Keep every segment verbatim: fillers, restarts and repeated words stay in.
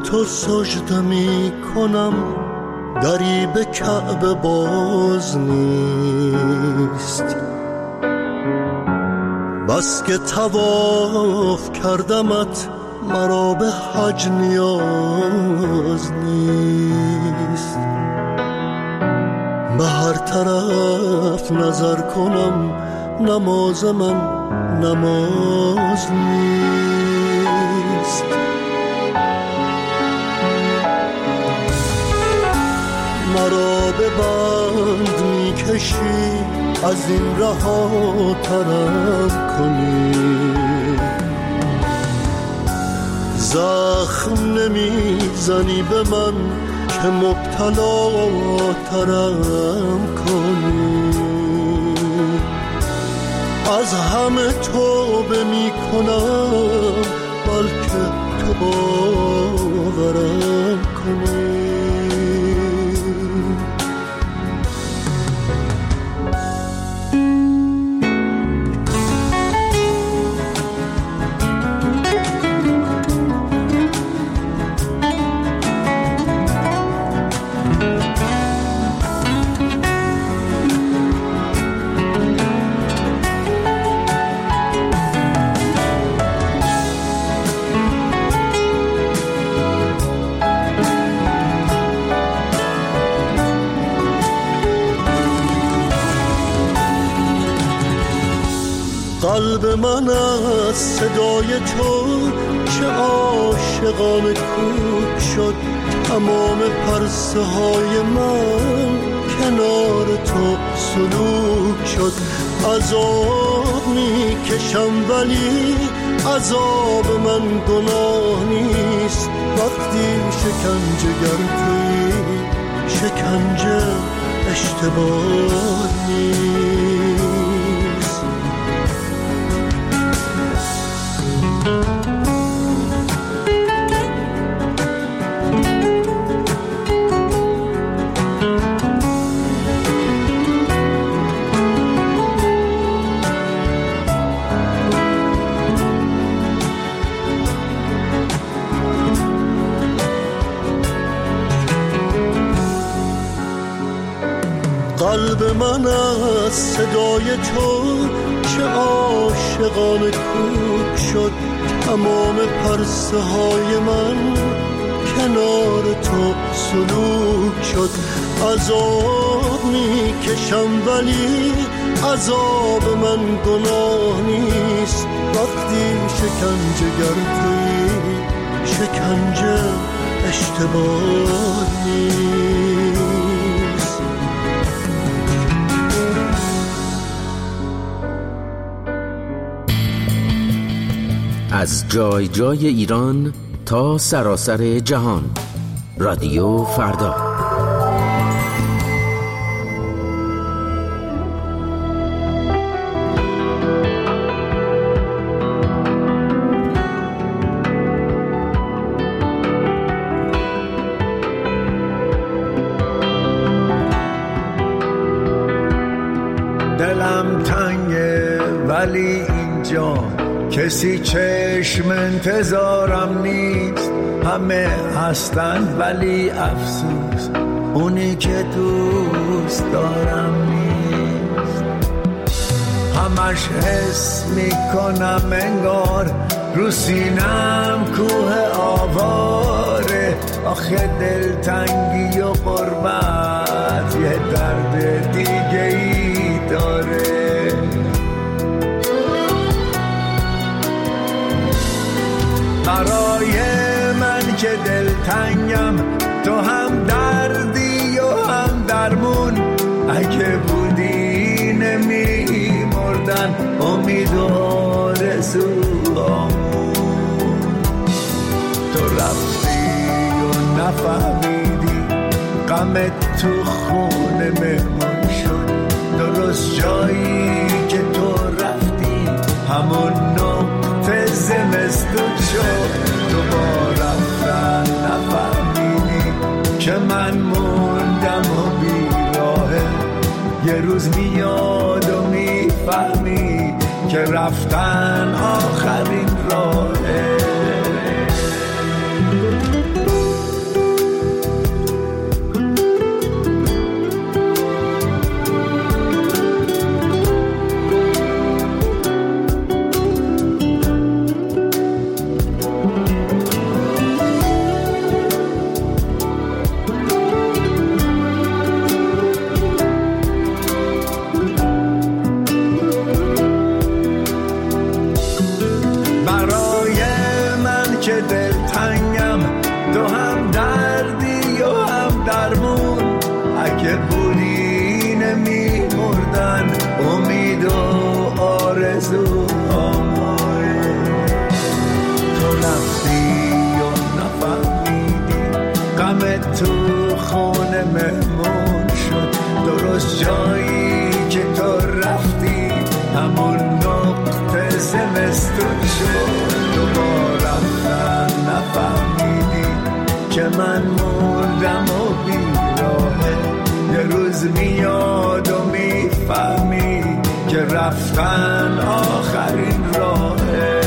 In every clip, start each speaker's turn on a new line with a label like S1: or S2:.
S1: تو سجده می کنم، دری به کعبه باز نیست. بس که طواف کردمت، مرا به حج نیاز نیست. به هر طرف نظر کنم، نماز من نماز نیست. مرا به بند می کشی، از این رها ترم کنی. زخم نمی زنی به من که مبتلا ترم کنی. از همه توبه می کنم، بلکه تو باورم کنی. قلب من از صدای تو چه عاشقانه کوک شد. تمام پرسه های من کنار تو سلوک شد. عذاب می کشم ولی عذاب من گناه نیست. وقتی شکنجه گردی شکنجه اشتباه نیست. قلب من از صدای تو چه عاشقانه کوک شد. تمام پرسه های من کنار تو سلوک شد. عذاب می کشم ولی عذاب من گناه نیست. وقتی شکنجه گردی شکنجه اشتباه نیست.
S2: از جای جای ایران تا سراسر جهان، رادیو فردا.
S3: دلم تنگه ولی اینجا کسی چشم انتظارم نیست. همه هستن ولی افسوس اونی که دوست دارم نیست. همش حس میکنم انگار رو سینم کوه آواره. آخه دلتنگی و غربت یه درد دیگه ای داره. برای من که دلتنگم تو هم دردی و هم درمون. اگه بودی نمی مردن امید و آرزوامون. تو رفتی و نفهمیدی غمت تو خونه مهمون شد. درست جایی که تو رفتی همون نقطه زمستون شد. دوباره رفتن نفهمیدی که من موندم و بیراهه. یه روز میاد و میفهمی که رفتن آخرین راهه. درست جایی که تو رفتی همون نقطه زمستون شد. دوباره رفتن نفهمیدی که من موندم و بیراهه. یه روز میاد و میفهمی که رفتن آخرین راهه.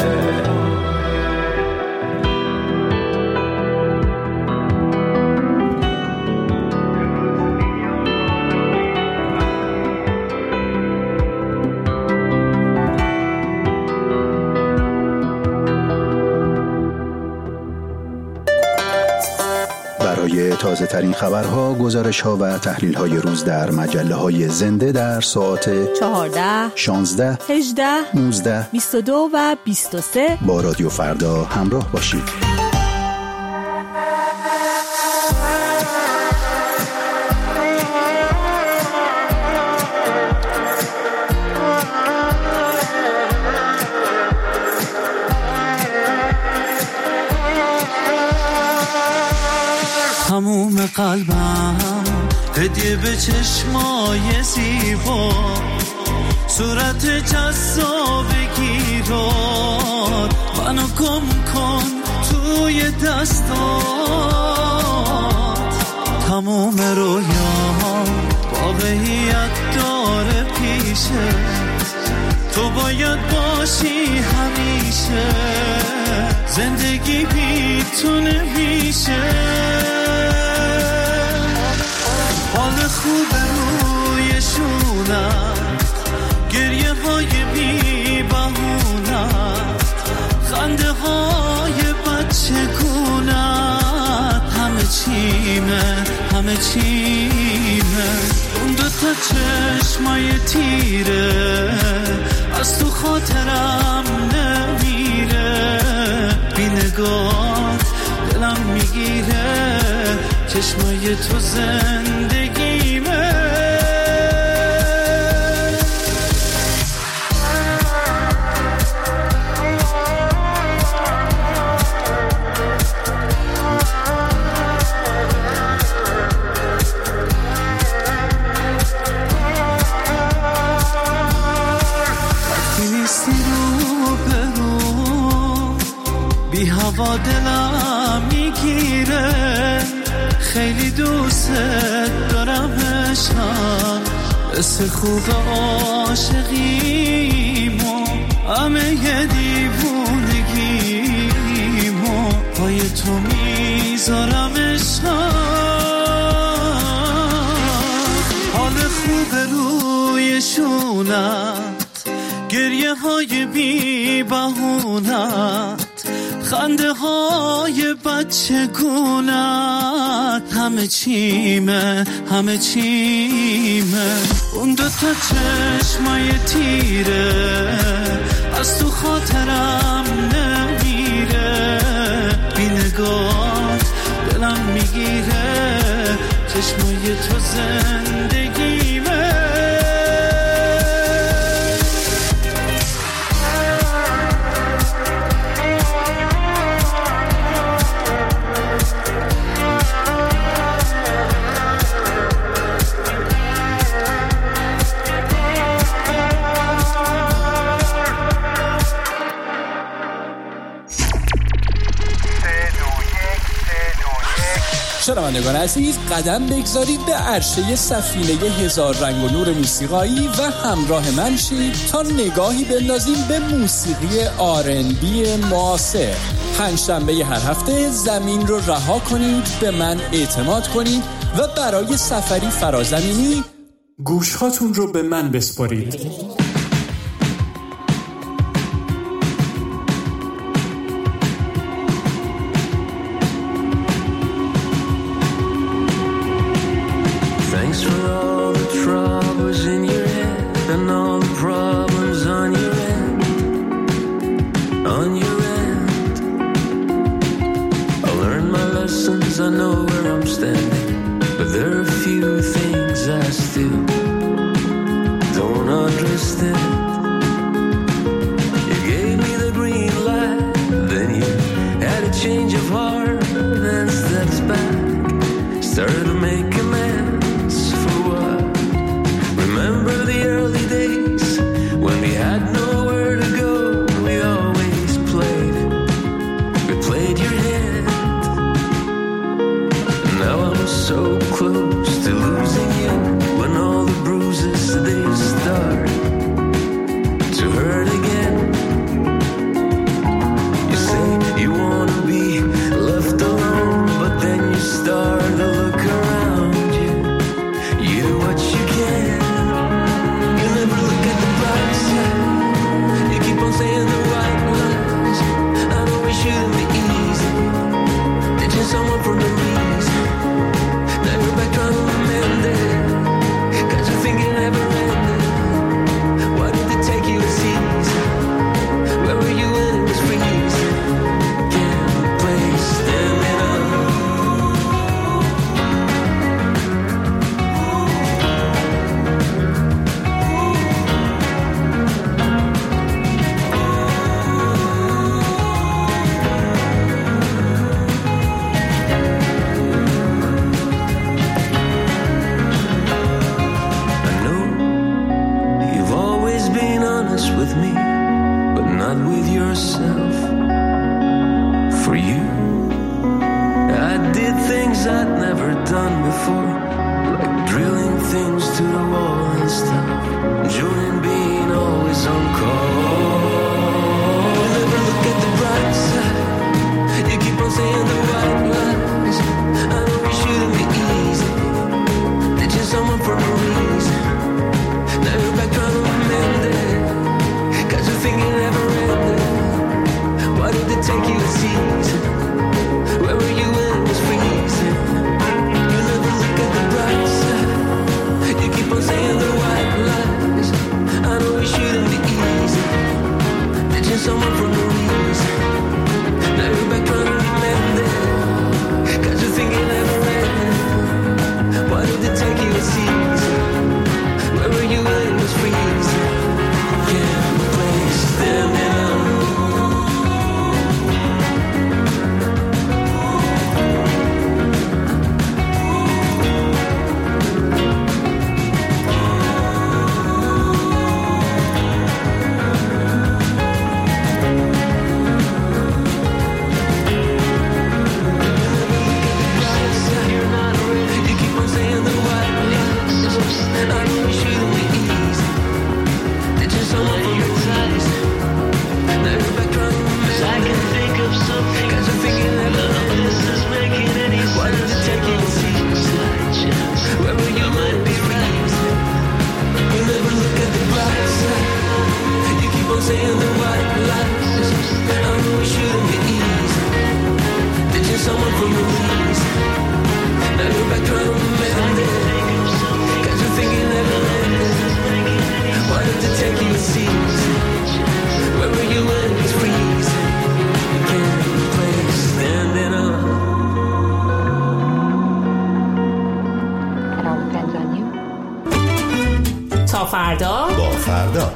S4: برای تازه ترین خبرها، گزارش ها و تحلیل های روز در مجله های زنده در ساعت
S5: چهارده،
S4: شانزده،
S5: هجده،
S4: نوزده،
S5: بیست و دو و بیست و سه
S4: با رادیو فردا همراه باشید.
S6: تموم قلبم هدیه به چشمای زیبا، صورت جذاب گیراد، منو گم کن توی دستات. تموم رویام واقعیت داره پیشه، تو باید باشی همیشه، زندگی بی تو نمیشه. حال خوب روی شونت، گریه های بی بهونت، خنده های بچه گونت، همه چیمه همه چیمه. اون دوتا چشمای تیره از تو خاطرم نمیره، بی نگات دلم میگیره، چشمای تو زندگیمه. وقتی نیستی رو برو، بی هوا دلم میگیره، خیلی دوست دارم عشقم، حس خوب عاشقیمو، همه ی دیوونگیمو پای تو میذارم عشقم. حال خوب روی شونت، گریه های بی بهونت، خنده های بچه گونت، همه چیمه همه چیمه. اون دوتا چشمای تیره از تو خاطرم نمیره، بی نگات دلم میگیره، چشمای تو زندگیمه.
S7: شنوندگان عزیز، قدم بگذارید به عرشه سفینه هزار رنگ و نور موسیقایی و همراه من شید تا نگاهی بندازیم به موسیقی آر ان بی معاصر. پنجشنبه هر هفته زمین رو رها کنید، به من اعتماد کنید و برای سفری فرازمینی گوشهاتون رو به من بسپارید.
S8: I know where I'm standing, but there are a few things I still don't understand. You gave me the green light, then you had a change of heart and steps back, started to make amends for what with me, but not with yourself. For you, I did things I'd never done before, like drilling things to the wall and stuff. Julian being always on call. Never look at the bright side. You keep on saying the white lies. I know we shouldn't be easy, ditching someone for a reason. Now you're back trying to mend it, 'cause you think it never ended. Why did it take you a season? Where were you when it was freezing? You never look at the bright side. You keep on saying the white lies. I know we shouldn't be easy, ditching someone for no reason. Now you're back trying to mend it, 'cause you think it never ended. Why did it take you a season? Where were you when it was freezing? Can't place them down.
S5: تا فردا
S9: با فردا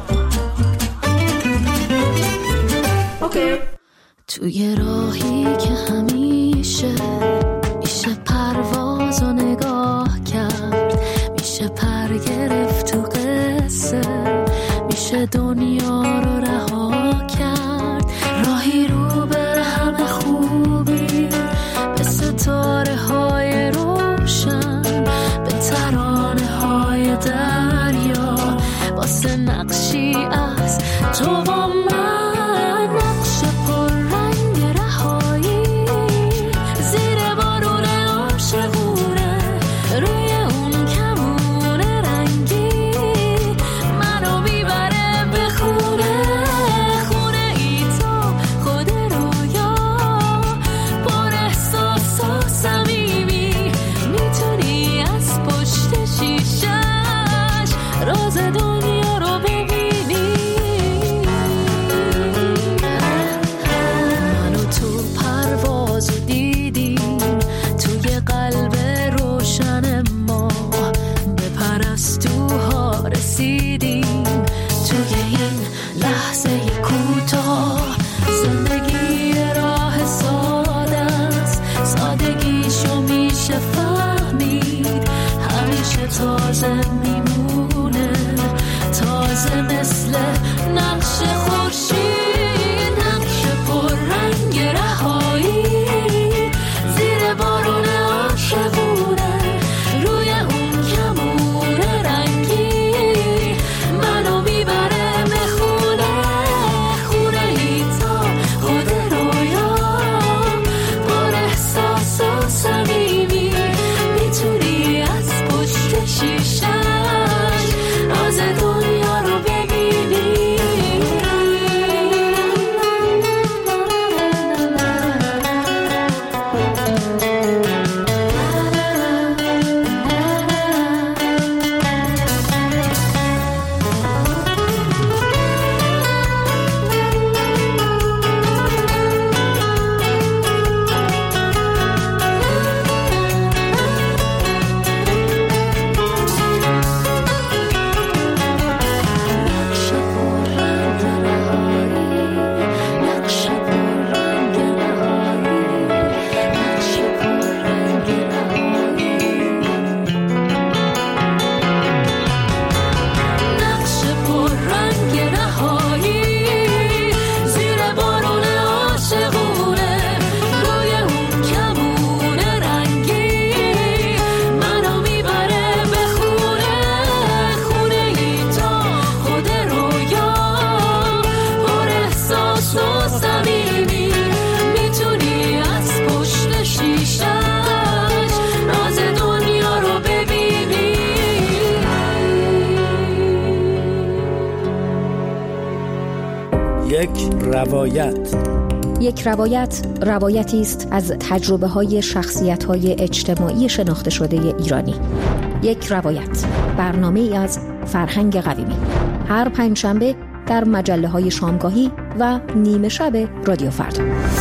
S5: اوکی.
S10: توی راهی که همیشه میشه پرواز و نگاه کرد، میشه پر گرفت تو قصه، میشه دنیا رو رها کرد. راهی رو به همه خوبی، به ستاره های روشن، به ترانه های دریا، واسه نقشی از تو و من، نقش پر رنگ رهایی، زیر بارون عاشقونه، روی اون کمون رنگی، منو میبره به خونه، خونه ای تو خود رویا، پر احساس و صمیمی، میتونی از پشت شیشش راز دنیا رو ببینی. منو تو پرواز دیدیم، توی قلب روشن ما به پرستوها رسیدیم. توی این لحظه کوتاه زندگی راه ساده است، سادگیشو میشه فهمید، همیشه تازه میمونه، تازه مثل نقش خورشید، نقش پر رنگ رهایی، زیر بارون عاشقونه، روی اون کمون رنگی، منو میبره به خونه، خونه ای تا خود رویا، پر احساس و صمیمی، میتونی از پشت شیشش راز دنیا رو ببینی.
S7: یک روایت.
S9: یک روایت روایتی است از تجربه های شخصیت های اجتماعی شناخته شده ایرانی. یک روایت، برنامه ای از فرهنگ قویمی، هر پنجشنبه در مجله های شامگاهی و نیمه شب رادیو فردا.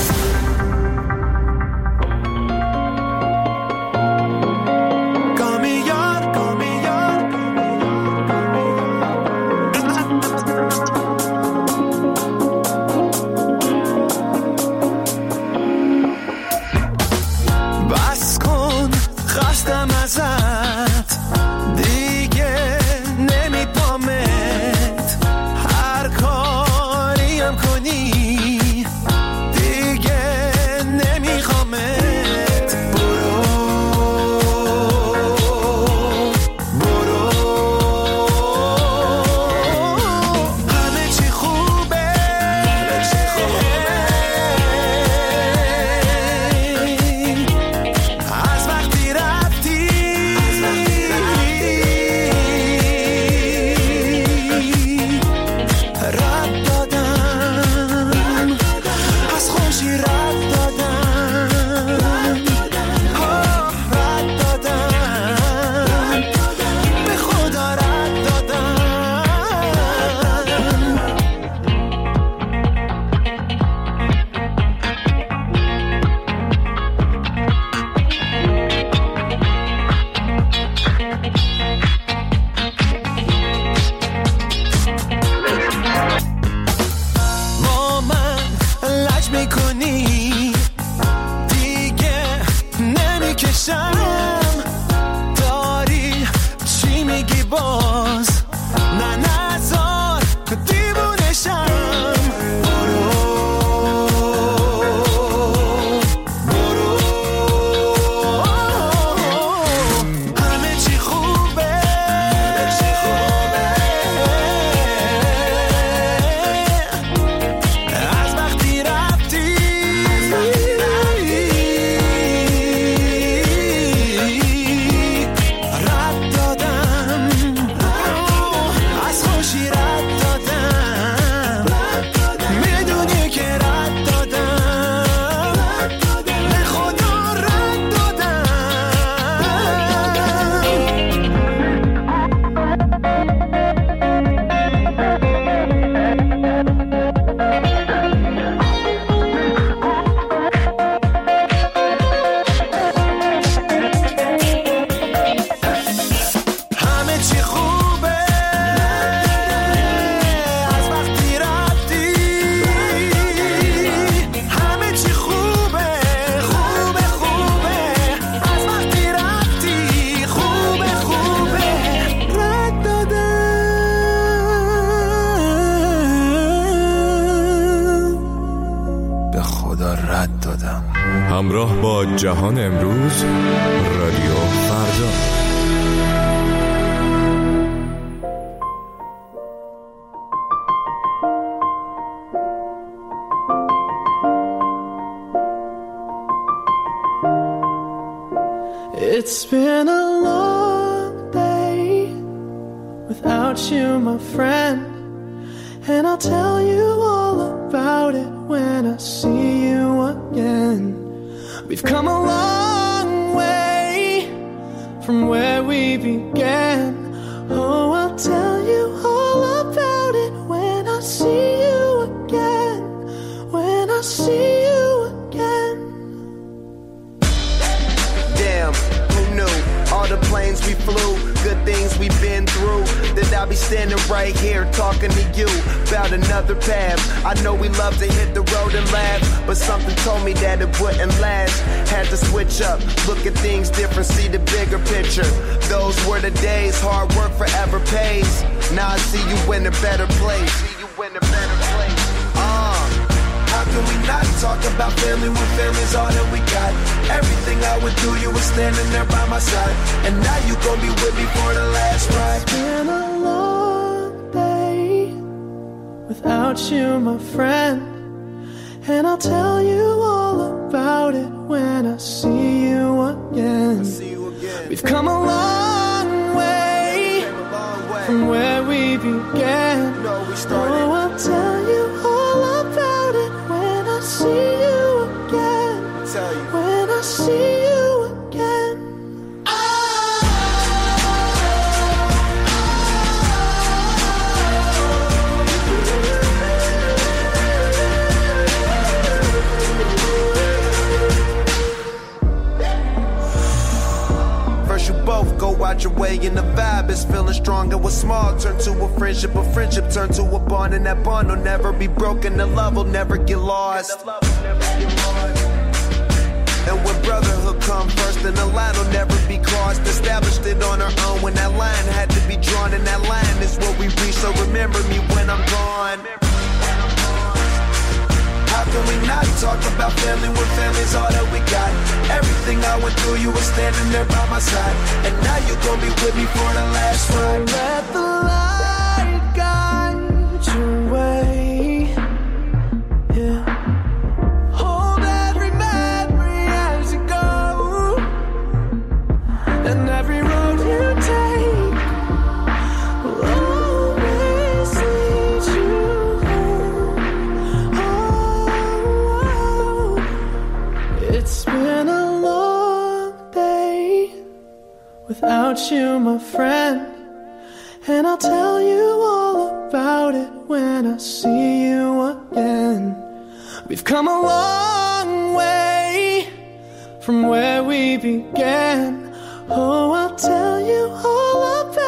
S11: همراه با جهان امروز، رادیو فردا.
S12: It's been a long day without you, my friend, and I'll tell you all about it when I see you again. We've come a long way from where we began. Oh, I'll tell you all about it when I see you again, when I see you again.
S13: Damn, who knew? All the planes we flew, good things we've been through, that I'll be standing right here talking to you about another path. I know we love to hit the road and laugh, but something told me that it wouldn't last. Had to switch up, look at things different, see the bigger picture. Those were the days, hard work forever pays. Now I see you in a better place. See you in a better place. Uh, how can we not talk about family when family's all that we got? Everything I would do, you were standing there by my side, and now you gon' be with me for the last ride.
S12: It's been a long day without you, my friend, and I'll tell you all about it when I see you again.
S13: I see you again.
S12: We've come a long way,
S13: a long way
S12: from where we began.
S13: No, we started.
S12: Oh, I'll tell you all about
S13: vibe is feeling strong. And what's small turn to a friendship, a friendship turn to a bond, and that bond will never be broken. The love will never get lost. And when brotherhood come first, then the line will never be crossed. Established it on our own when that line had to be drawn, and that line is what we reach. So remember me when I'm gone. How can we not talk about family when family's all that we got? Everything I went through, you were standing there by my side, and now you gon' be with me for the last ride.
S12: Let the light guide your way. Yeah. Hold every memory as you go, and every road you take will always lead you home. Oh, it's been a long day without you, my friend, and I'll tell you all about it when I see you again. We've come a long way from where we began. Oh, I'll tell you all about it.